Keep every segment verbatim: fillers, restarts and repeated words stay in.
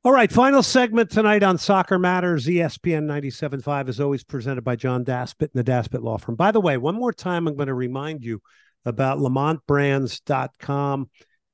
All right, final segment tonight on Soccer Matters. E S P N ninety-seven point five is always presented by John Daspit and the Daspit Law Firm. By the way, one more time, I'm going to remind you about lamont brands dot com.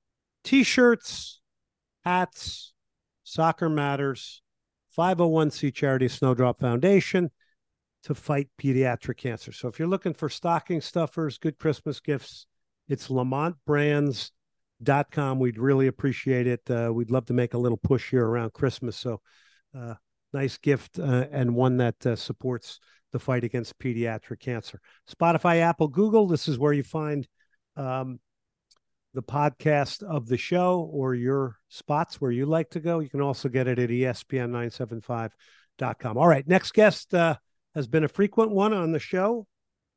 T-shirts, hats, Soccer Matters, five oh one c charity Snowdrop Foundation to fight pediatric cancer. So if you're looking for stocking stuffers, good Christmas gifts, it's lamont brands dot com. We'd really appreciate it. Uh, we'd love to make a little push here around Christmas. So, uh, nice gift uh, and one that uh, supports the fight against pediatric cancer. Spotify, Apple, Google. This is where you find um, the podcast of the show or your spots where you like to go. You can also get it at E S P N nine seventy-five dot com. All right. Next guest uh, has been a frequent one on the show.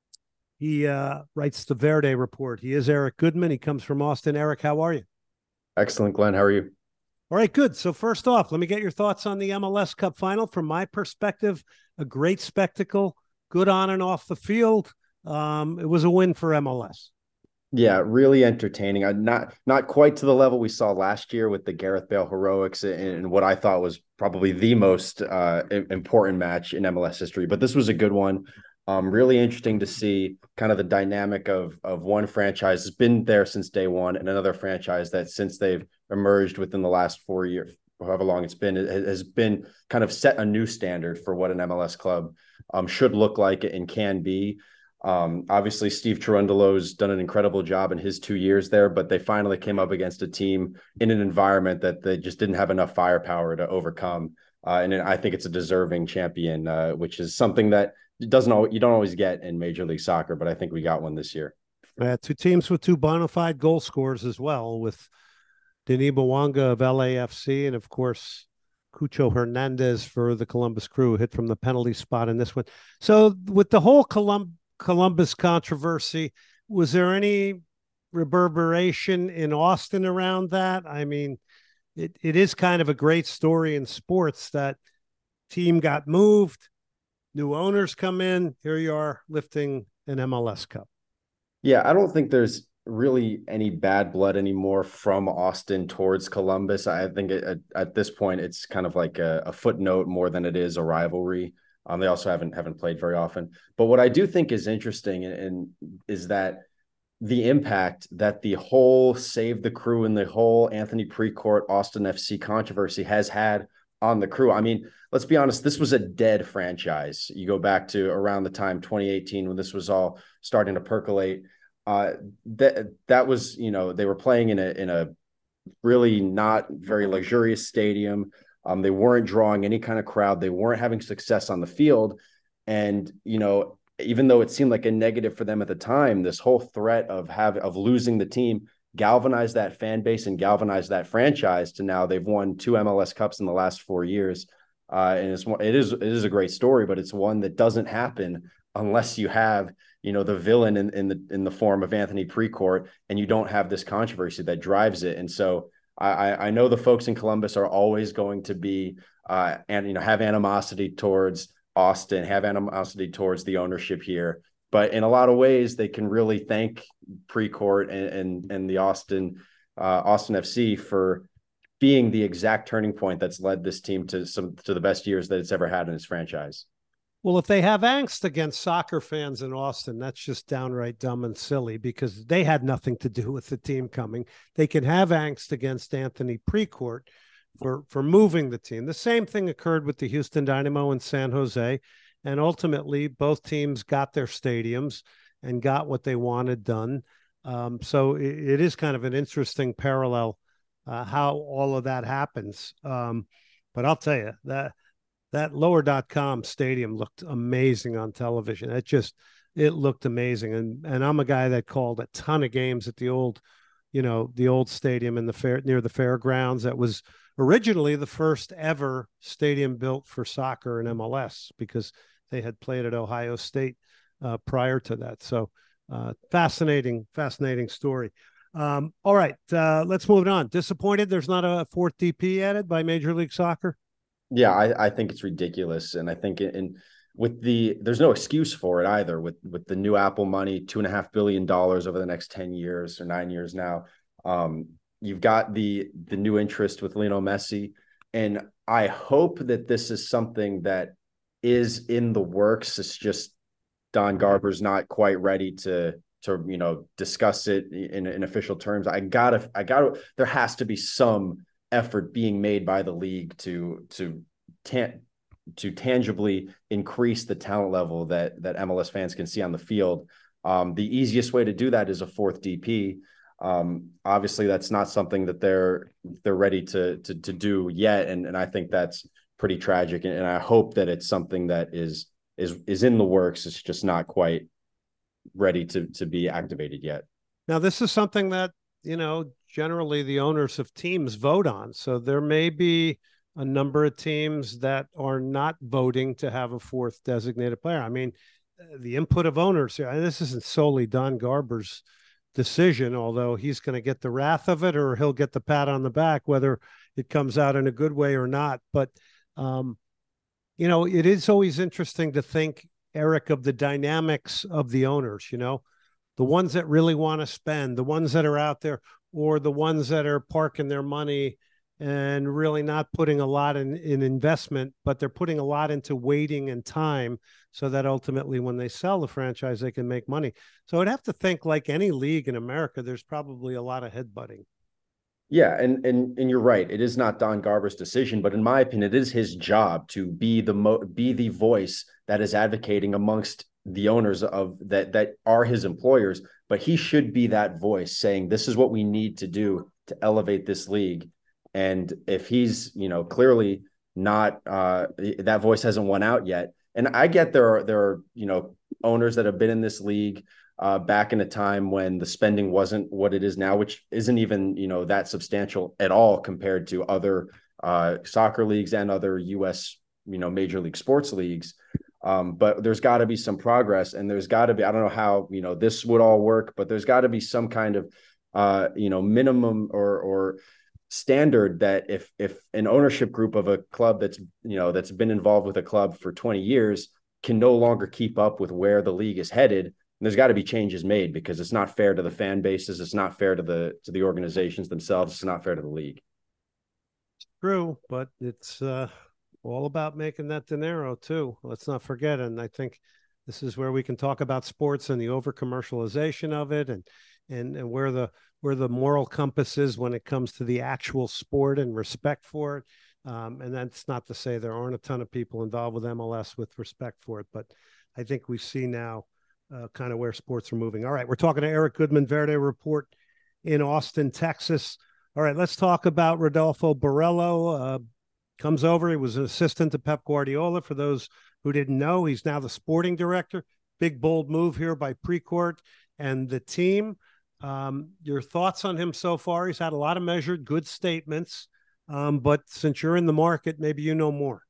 He uh, writes the Verde Report. He is Eric Goodman. He comes from Austin. Eric, how are you? Excellent, Glenn. How are you? All right, good. So first off, let me get your thoughts on the M L S Cup final. From my perspective, a great spectacle, good on and off the field. Um, it was a win for M L S. Yeah, really entertaining. Uh, not not quite to the level we saw last year with the Gareth Bale heroics and what I thought was probably the most uh, important match in M L S history. But this was a good one. Um, really interesting to see kind of the dynamic of of one franchise has been there since day one, and another franchise that since they've emerged within the last four years, however long it's been, it has been kind of set a new standard for what an M L S club um, should look like and can be. Um, obviously, Steve Cherundolo's done an incredible job in his two years there, but they finally came up against a team in an environment that they just didn't have enough firepower to overcome. Uh, and I think it's a deserving champion, uh, which is something that doesn't you don't always get in Major League Soccer, but I think we got one this year. Uh, two teams with two bona fide goal scorers as well, with Denis Bouanga of L A F C and, of course, Cucho Hernandez for the Columbus Crew, hit from the penalty spot in this one. So with the whole Colum- Columbus controversy, was there any reverberation in Austin around that? I mean, it, it is kind of a great story in sports that team got moved, new owners come in, here you are lifting an M L S Cup. Yeah, I don't think there's really any bad blood anymore from Austin towards Columbus. I think at, at this point, it's kind of like a, a footnote more than it is a rivalry. Um, they also haven't haven't played very often. But what I do think is interesting and, and is that the impact that the whole Save the Crew and the whole Anthony Precourt Austin F C controversy has had on the Crew. I mean, let's be honest, this was a dead franchise. You go back to around the time twenty eighteen when this was all starting to percolate. Uh, that that was, you know, they were playing in a in a really not very luxurious stadium. Um, they weren't drawing any kind of crowd. They weren't having success on the field. And, you know, even though it seemed like a negative for them at the time, this whole threat of have of losing the team galvanized that fan base and galvanized that franchise to now they've won two M L S Cups in the last four years. Uh, and it's it is it is a great story, but it's one that doesn't happen unless you have, you know, the villain in, in the in the form of Anthony Precourt, and you don't have this controversy that drives it. And so I, I know the folks in Columbus are always going to be uh, and you know have animosity towards Austin, have animosity towards the ownership here. But in a lot of ways, they can really thank Precourt and and, and the Austin uh, Austin F C for being the exact turning point that's led this team to some to the best years that it's ever had in its franchise. Well, if they have angst against soccer fans in Austin, that's just downright dumb and silly because they had nothing to do with the team coming. They can have angst against Anthony Precourt for, for moving the team. The same thing occurred with the Houston Dynamo and San Jose. And ultimately, both teams got their stadiums and got what they wanted done. Um, so it, it is kind of an interesting parallel uh, how all of that happens. Um, but I'll tell you that that lower dot com stadium looked amazing on television. It just, it looked amazing. And, and I'm a guy that called a ton of games at the old, you know, the old stadium in the fair near the fairgrounds. That was originally the first ever stadium built for soccer in M L S because they had played at Ohio State uh, prior to that. So uh, fascinating, fascinating story. Um, all right, uh, let's move on. Disappointed there's not a fourth D P added by Major League Soccer? Yeah, I, I think it's ridiculous. And I think in, in with the there's no excuse for it either with with the new Apple money, two and a half billion dollars over the next ten years or nine years now. Um, you've got the the new interest with Lionel Messi. And I hope that this is something that is in the works. It's just Don Garber's not quite ready to to you know discuss it in, in official terms. I gotta I gotta there has to be some effort being made by the league to to tan- to tangibly increase the talent level that that M L S fans can see on the field. Um, the easiest way to do that is a fourth D P. Um, obviously, that's not something that they're they're ready to to to do yet, and and I think that's pretty tragic. And, and I hope that it's something that is is is in the works. It's just not quite ready to to be activated yet. Now, this is something that, you know, generally the owners of teams vote on. So there may be a number of teams that are not voting to have a fourth designated player. I mean, the input of owners here, and this isn't solely Don Garber's decision, although he's going to get the wrath of it or he'll get the pat on the back, whether it comes out in a good way or not. But, um, you know, it is always interesting to think, Eric, of the dynamics of the owners, you know, the ones that really want to spend, the ones that are out there, or the ones that are parking their money and really not putting a lot in, in investment, but they're putting a lot into waiting and time so that ultimately when they sell the franchise, they can make money. So I'd have to think, like any league in America, there's probably a lot of headbutting. Yeah, and and and you're right. It is not Don Garber's decision, but in my opinion, it is his job to be the mo- be the voice that is advocating amongst the owners of that that are his employers. But he should be that voice saying, "This is what we need to do to elevate this league." And if he's, you know, clearly not, uh, that voice hasn't won out yet. And I get there are there are you know owners that have been in this league uh, back in a time when the spending wasn't what it is now, which isn't even, you know, that substantial at all compared to other uh, soccer leagues and other U S, you know, major league sports leagues. Um, but there's got to be some progress, and there's got to be, I don't know how, you know, this would all work, but there's got to be some kind of, uh, you know, minimum or, or standard that if, if an ownership group of a club that's, you know, that's been involved with a club for twenty years can no longer keep up with where the league is headed, there's got to be changes made, because it's not fair to the fan bases. It's not fair to the to the organizations themselves. It's not fair to the league. True, but it's uh, all about making that dinero too. Let's not forget. And I think this is where we can talk about sports and the over commercialization of it, and and and where the where the moral compass is when it comes to the actual sport and respect for it. Um, and that's not to say there aren't a ton of people involved with M L S with respect for it, but I think we see now uh, kind of where sports are moving. All right, we're talking to Eric Goodman, Verde Report in Austin, Texas. All right, let's talk about Rodolfo Borrello. Uh, comes over. He was an assistant to Pep Guardiola. For those who didn't know, he's now the sporting director. Big, bold move here by Precourt and the team. Um, your thoughts on him so far? He's had a lot of measured, good statements. Um, but since you're in the market, maybe you know more.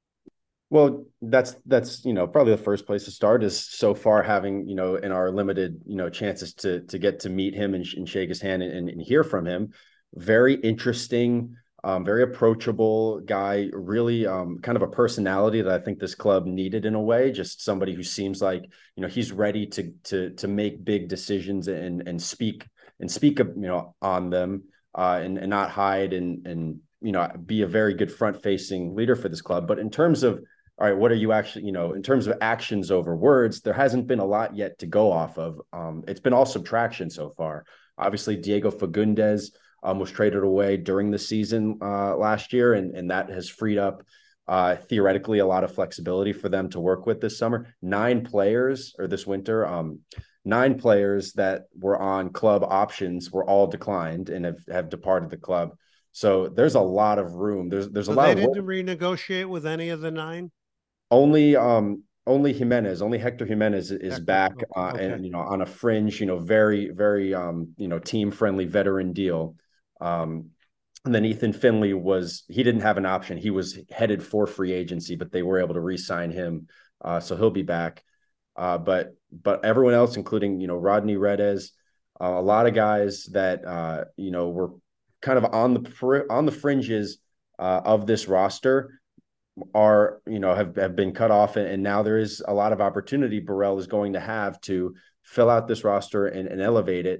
Well, that's that's you know probably the first place to start is so far having you know in our limited you know chances to to get to meet him and, and shake his hand and, and hear from him. Very interesting, um, very approachable guy. Really, um, kind of a personality that I think this club needed in a way. Just somebody who seems like you know he's ready to to to make big decisions and and speak and speak you know on them uh, and and not hide and and you know be a very good front facing leader for this club. But in terms of all right, what are you actually, you know, in terms of actions over words, there hasn't been a lot yet to go off of. Um, it's been all subtraction so far. Obviously, Diego Fagundez um, was traded away during the season uh, last year, and, and that has freed up uh, theoretically a lot of flexibility for them to work with this summer. Nine players, or this winter, um, nine players that were on club options were all declined and have, have departed the club. So there's a lot of room. There's there's So a lot they of didn't work. renegotiate with any of the nine? Only um only Jimenez, only Hector Jimenez is Hector. back Okay. uh, Okay. and you know on a fringe, you know, very very um you know team friendly veteran deal. Um, and then Ethan Finley was he didn't have an option. He was headed for free agency, but they were able to re-sign him, uh, so he'll be back. Uh, but but everyone else, including you know Rodney Redes, uh, a lot of guys that uh, you know were kind of on the on the fringes uh, of this roster are you know have, have been cut off, and, and now there is a lot of opportunity Burrell is going to have to fill out this roster and, and elevate it.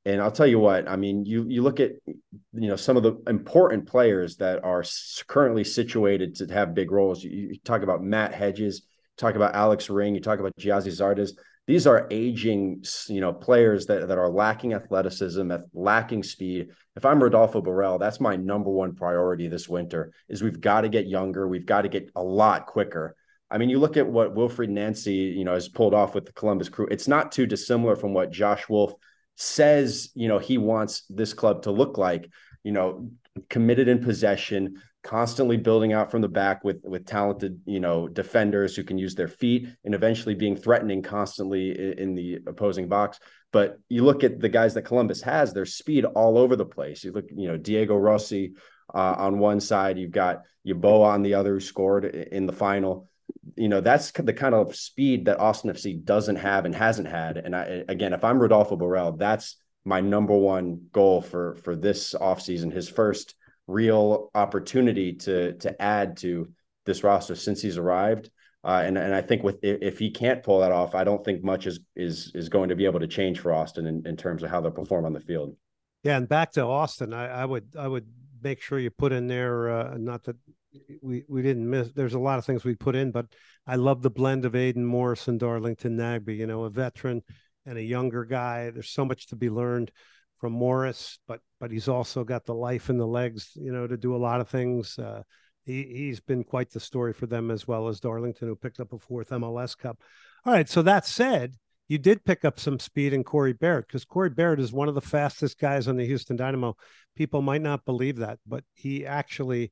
And I'll tell you what, I mean, you you look at, you know, some of the important players that are currently situated to have big roles. You, you talk about Matt Hedges, talk about Alex Ring, you talk about Giazzi Zardes. These are aging, you know, players that, that are lacking athleticism, lacking speed. If I'm Rodolfo Borrell, that's my number one priority this winter is we've got to get younger. We've got to get a lot quicker. I mean, you look at what Wilfried Nancy, you know, has pulled off with the Columbus Crew. It's not too dissimilar from what Josh Wolf says, you know, he wants this club to look like, you know, committed in possession, constantly building out from the back with with talented, you know, defenders who can use their feet, and eventually being threatening constantly in, in the opposing box. But you look at the guys that Columbus has, their speed all over the place. You look, you know, Diego Rossi uh, on one side, you've got Yeboah on the other, who scored in the final. You know, that's the kind of speed that Austin F C doesn't have and hasn't had. And I, again, if I'm Rodolfo Borrell, that's my number one goal for, for this offseason, his first real opportunity to, to add to this roster since he's arrived. Uh, and, and I think with, if he can't pull that off, I don't think much is, is, is going to be able to change for Austin in, in terms of how they'll perform on the field. Yeah. And back to Austin, I, I would, I would make sure you put in there, uh, not that, we we didn't miss, there's a lot of things we put in, but I love the blend of Aiden Morris and Darlington Nagbe, you know, a veteran and a younger guy. There's so much to be learned from Morris, but but he's also got the life and the legs, you know, to do a lot of things. Uh, he, he's been quite the story for them, as well as Darlington, who picked up a fourth M L S Cup. All right, so that said, you did pick up some speed in Corey Barrett, because Corey Barrett is one of the fastest guys on the Houston Dynamo. People might not believe that, but he actually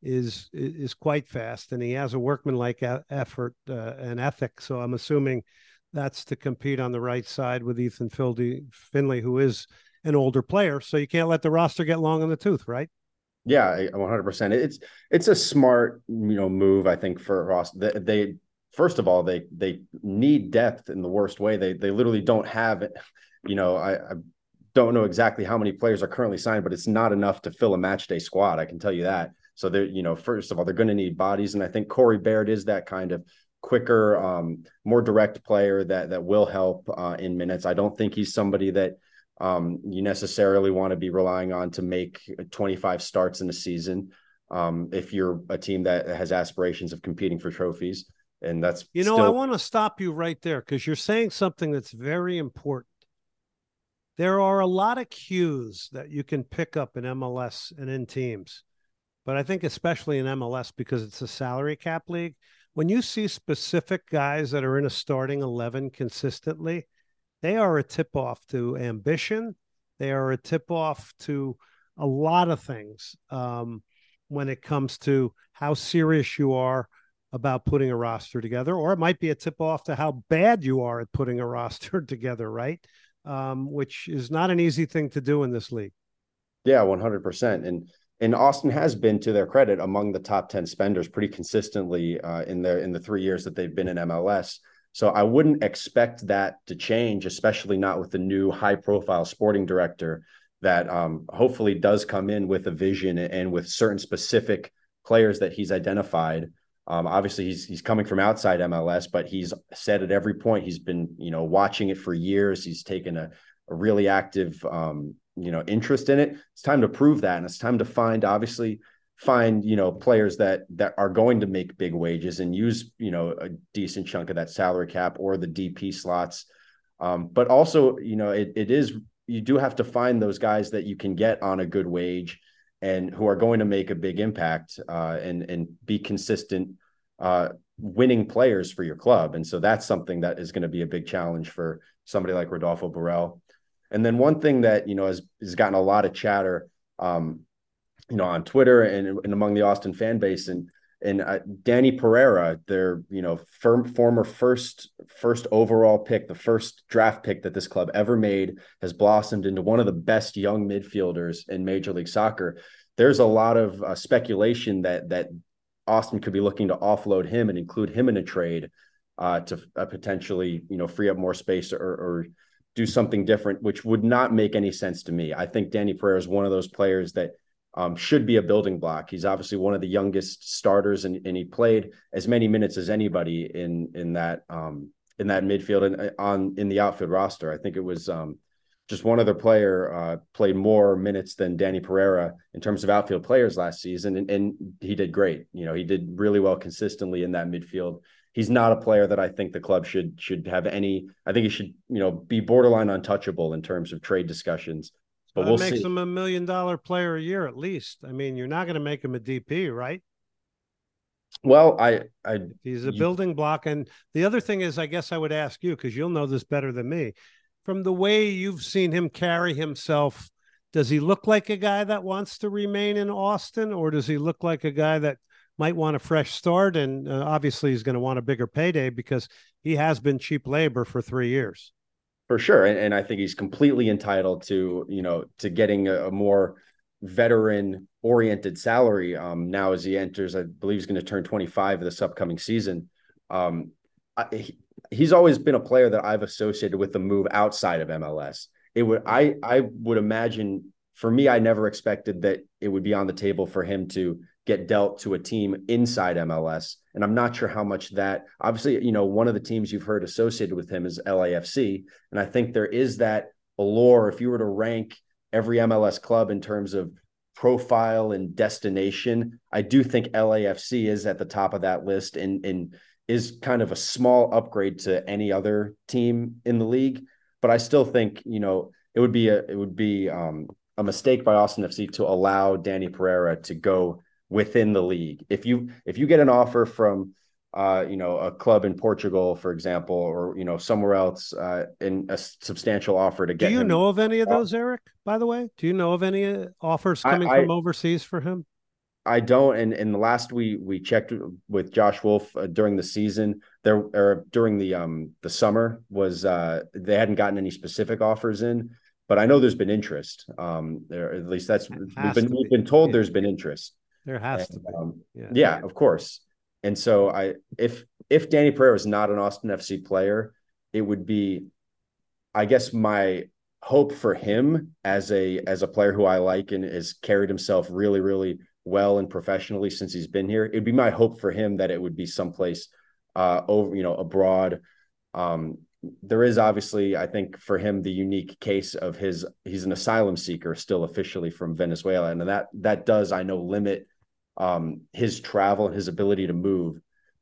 is is quite fast, and he has a workmanlike effort uh, and ethic. So I'm assuming that's to compete on the right side with Ethan Finley, who is an older player. So you can't let the roster get long in the tooth, right? Yeah, one hundred percent. It's it's a smart, you know, move, I think, for Ross. They, they first of all, they they need depth in the worst way. They they literally don't have it. You know, I, I don't know exactly how many players are currently signed, but it's not enough to fill a match day squad. I can tell you that. So they're, you know, first of all, they're going to need bodies. And I think Corey Barrett is that kind of quicker, um, more direct player that that will help uh, in minutes. I don't think he's somebody that um, you necessarily want to be relying on to make twenty-five starts in a season. Um, if you're a team that has aspirations of competing for trophies. And that's, you know, still- I want to stop you right there, because you're saying something that's very important. There are a lot of cues that you can pick up in M L S and in teams. But I think especially in M L S, because it's a salary cap league, when you see specific guys that are in a starting eleven consistently, they are a tip-off to ambition. They are a tip-off to a lot of things um, when it comes to how serious you are about putting a roster together, or it might be a tip-off to how bad you are at putting a roster together, right? Um, which is not an easy thing to do in this league. Yeah, one hundred percent. And And Austin has been, to their credit, among the top ten spenders pretty consistently uh, in the in the three years that they've been in M L S. So I wouldn't expect that to change, especially not with the new high-profile sporting director that um, hopefully does come in with a vision and with certain specific players that he's identified. Um, obviously, he's he's coming from outside M L S, but he's said at every point he's been, you know, watching it for years. He's taken a, a really active um, you know, interest in it. It's time to prove that. And it's time to find, obviously find, you know, players that, that are going to make big wages and use, you know, a decent chunk of that salary cap or the D P slots. Um, but also, you know, it, it is, you do have to find those guys that you can get on a good wage and who are going to make a big impact uh, and, and be consistent uh, winning players for your club. And so that's something that is going to be a big challenge for somebody like Rodolfo Borrell. And then one thing that, you know, has, has gotten a lot of chatter, um, you know, on Twitter and, and among the Austin fan base, and and uh, Danny Pereira, their, you know, firm, former first first overall pick, the first draft pick that this club ever made, has blossomed into one of the best young midfielders in Major League Soccer. There's a lot of uh, speculation that that Austin could be looking to offload him and include him in a trade uh, to uh, potentially, you know, free up more space or, or do something different, which would not make any sense to me. I think Danny Pereira is one of those players that um, should be a building block. He's obviously one of the youngest starters, and, and he played as many minutes as anybody in in that um, in that midfield and on in the outfield roster. I think it was um, just one other player uh, played more minutes than Danny Pereira in terms of outfield players last season, and, and he did great. You know, he did really well consistently in that midfield. He's not a player that I think the club should should have any. I think he should, you know, be borderline untouchable in terms of trade discussions. But That we'll makes see. him a million dollar player a year at least. I mean, you're not going to make him a D P, right? Well, I, I, He's a you, building block. And the other thing is, I guess I would ask you, because you'll know this better than me. From the way you've seen him carry himself, does he look like a guy that wants to remain in Austin, or does he look like a guy that might want a fresh start? And uh, obviously, he's going to want a bigger payday because he has been cheap labor for three years. For sure, and, and I think he's completely entitled to, you know, to getting a, a more veteran oriented salary um, now as he enters. I believe he's going to turn twenty-five this upcoming season. Um, I, he, he's always been a player that I've associated with the move outside of M L S. It would I I would imagine for me, I never expected that it would be on the table for him to get dealt to a team inside M L S. And I'm not sure how much that, obviously, you know, one of the teams you've heard associated with him is L A F C. And I think there is that allure. If you were to rank every M L S club in terms of profile and destination, I do think L A F C is at the top of that list and, and is kind of a small upgrade to any other team in the league. But I still think, you know, it would be a, it would be um, a mistake by Austin F C to allow Danny Pereira to go within the league. If you if you get an offer from uh, you know, a club in Portugal, for example, or you know, somewhere else, uh, in a substantial offer to get. Do you him know of any of those, Eric? By the way, do you know of any uh, offers coming I, I, from overseas for him? I don't. And and the last we we checked with Josh Wolf uh, during the season, there or during the um the summer was uh they hadn't gotten any specific offers in, but I know there's been interest. Um, there at least that's we've been we've been told yeah. there's been interest. There has and, to be. Um, yeah. yeah, of course. And so I if if Danny Pereira is not an Austin F C player, it would be, I guess, my hope for him as a as a player who I like and has carried himself really, really well and professionally since he's been here. It'd be my hope for him that it would be someplace uh, over, you know, abroad. Um, there is obviously, I think, for him, the unique case of his, he's an asylum seeker still officially from Venezuela. And that, that does, I know, limit um, his travel and his ability to move.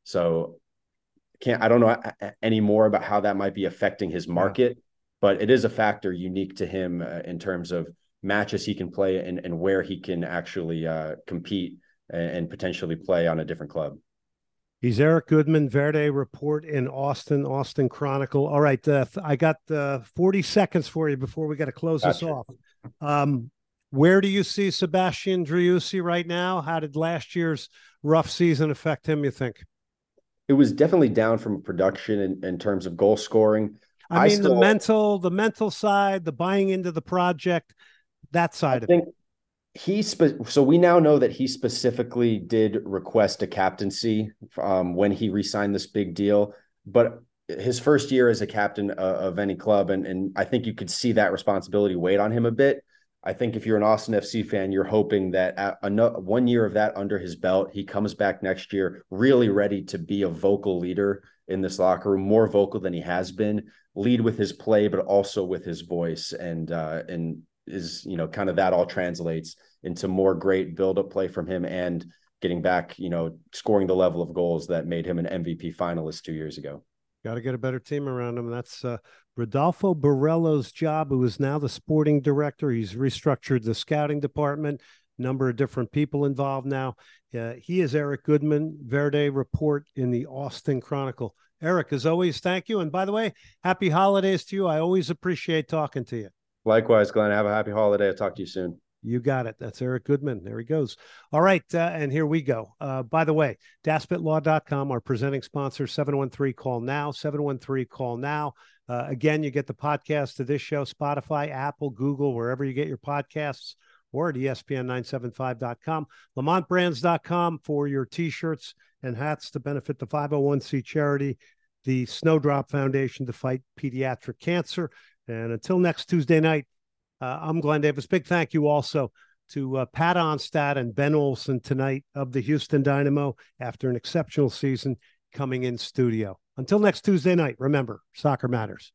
So can't, I don't know any more about how that might be affecting his market, yeah. but it is a factor unique to him uh, in terms of matches he can play and, and where he can actually uh, compete and, and potentially play on a different club. He's Eric Goodman, Verde Report in Austin, Austin Chronicle. All right, uh, I got uh, forty seconds for you before we got to close gotcha. this off. Um, where do you see Sebastian Driussi right now? How did last year's rough season affect him, you think? It was definitely down from production in, in terms of goal scoring. I mean, I still, the mental, the mental side, the buying into the project, that side I of think it. He spe- so we now know that he specifically did request a captaincy um, when he re-signed this big deal, but his first year as a captain uh, of any club, and and I think you could see that responsibility weighed on him a bit. I think if you're an Austin F C fan, you're hoping that at another, one year of that under his belt, he comes back next year really ready to be a vocal leader in this locker room, more vocal than he has been, lead with his play, but also with his voice, and uh, and is, you know, kind of that all translates into more great build-up play from him and getting back, you know, scoring the level of goals that made him an M V P finalist two years ago. Got to get a better team around him. That's uh, Rodolfo Borrello's job, who is now the sporting director. He's restructured the scouting department, number of different people involved now. Uh, he is Eric Goodman, Verde Report in the Austin Chronicle. Eric, as always, thank you. And by the way, happy holidays to you. I always appreciate talking to you. Likewise, Glenn. Have a happy holiday. I'll talk to you soon. You got it. That's Eric Goodman. There he goes. All right. Uh, and here we go. Uh, by the way, daspit law dot com, our presenting sponsor, seven one three call now, seven one three call now. Uh, again, you get the podcast of this show, Spotify, Apple, Google, wherever you get your podcasts, or at E S P N nine seventy-five dot com. Lamont Brands dot com for your T-shirts and hats to benefit the five oh one c charity, the Snowdrop Foundation to fight pediatric cancer. And until next Tuesday night, uh, I'm Glenn Davis. Big thank you also to uh, Pat Onstad and Ben Olsen tonight of the Houston Dynamo after an exceptional season coming in studio. Until next Tuesday night, remember, soccer matters.